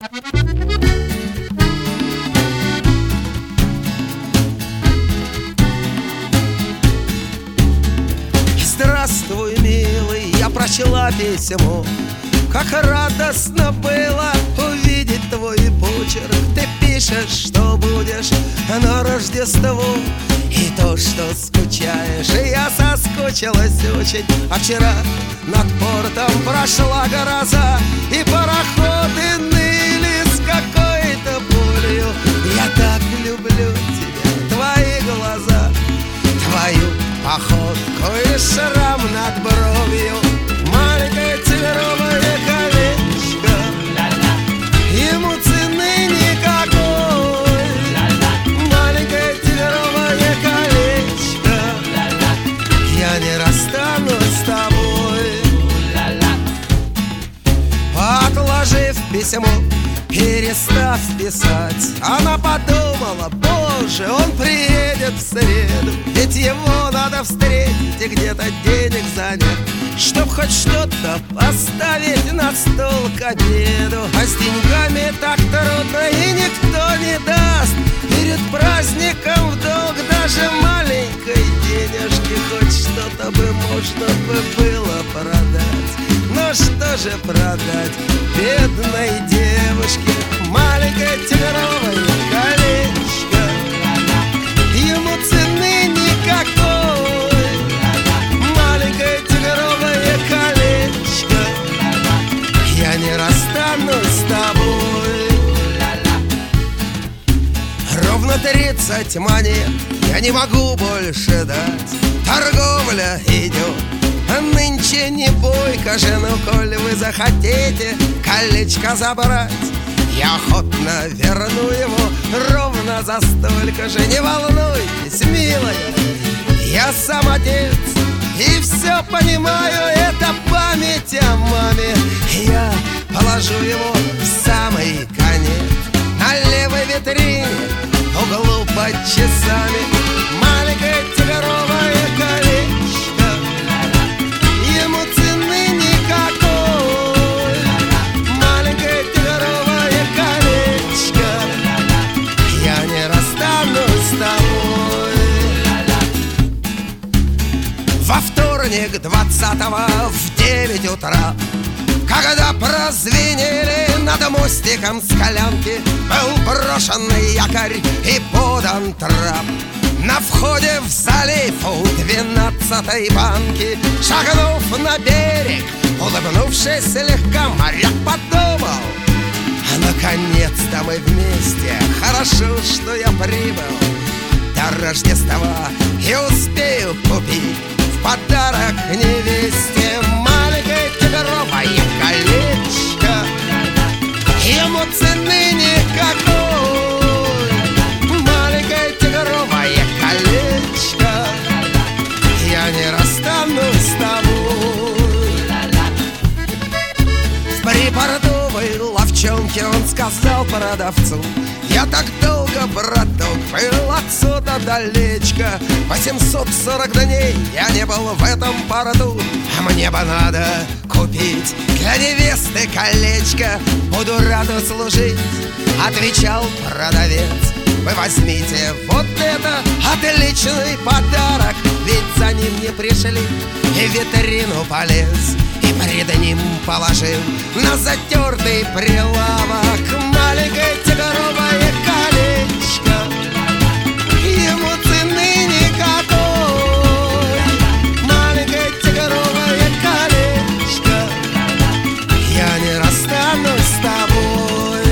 Здравствуй, милый, я прочла письмо. Как радостно было увидеть твой почерк. Ты пишешь, что будешь на Рождество, и то, что скучаешь. И я соскучилась очень. А вчера над портом прошла гроза, и пароходы ныли с какой-то болью. Я так люблю тебя, твои глаза, твою походку и шрам над бровью. Маленькое тигровое колечко, ему цены никакой. Маленькое тигровое колечко, я не расстанусь с тобой. Отложив письмо, перестав писать, она подумала: боже, он приедет в среду, ведь его надо встретить и где-то денег занять, чтоб хоть что-то поставить на стол к обеду. А с деньгами так трудно, и никто не даст перед праздником в долг даже маленькой денежки. Хоть что-то бы можно бы было продать, но что же продать бедной девушке? Маленькое тигровое колечко, ему цены никакой. Маленькое тигровое колечко, я не расстанусь с тобой. Ровно 30 монет, я не могу больше дать. Торговля идет, а нынче не бойко же. Ну, коль вы захотите колечко забрать, я охотно верну его ровно за столько же. Не волнуйтесь, милая, я сам отец и все понимаю. Это память о маме. Я положу его в самый конец на левой витрине, в углу под часами. Маленькое тигровое колечко, ему цены никакой. Маленькое тигровое колечко, я не расстанусь с тобой. Во вторник 20-го в 9 утра, когда прозвенели над мостиком Скалянки, был брошенный якорь и подан трап. На входе в залив у 12-й банки, шагнув на берег, улыбнувшись слегка, моряк подумал: наконец-то мы вместе, хорошо, что я прибыл до Рождества и успею купить в подарок невесте маленькое тигровое колечко, ему цены никакой. Маленькое тигровое колечко, я не расстанусь с тобой. В припортовой ловчонке он сказал продавцу: я так долго, браток, был отсюда далечко. 840 дней я не был в этом порту, а мне бы надо купить для невесты колечко. Буду рада служить, отвечал продавец. Вы возьмите вот это, отличный подарок, ведь за ним не пришли. И в витрину полез, и пред ним положил на затертый прилавок маленькое тигровое колечко, ему цены никакой. Маленькое тигровое колечко, я не расстанусь с тобой.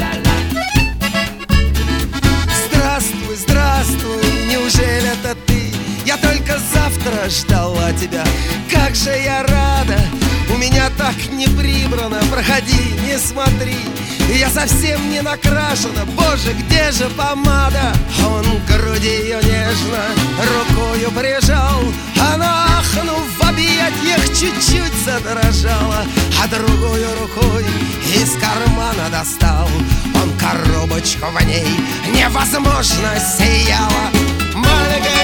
Здравствуй, здравствуй, неужели это ты? Я только завтра ждала тебя. Как же я рада, у меня так не прибрано. Проходи, не смотри, я совсем не накрашена. Боже, где же помада? Он к груди ее нежно рукою прижал. Она, ахнув в объятиях, чуть-чуть задрожала, а другой рукой из кармана достал он коробочку, в ней невозможно сияла маленькая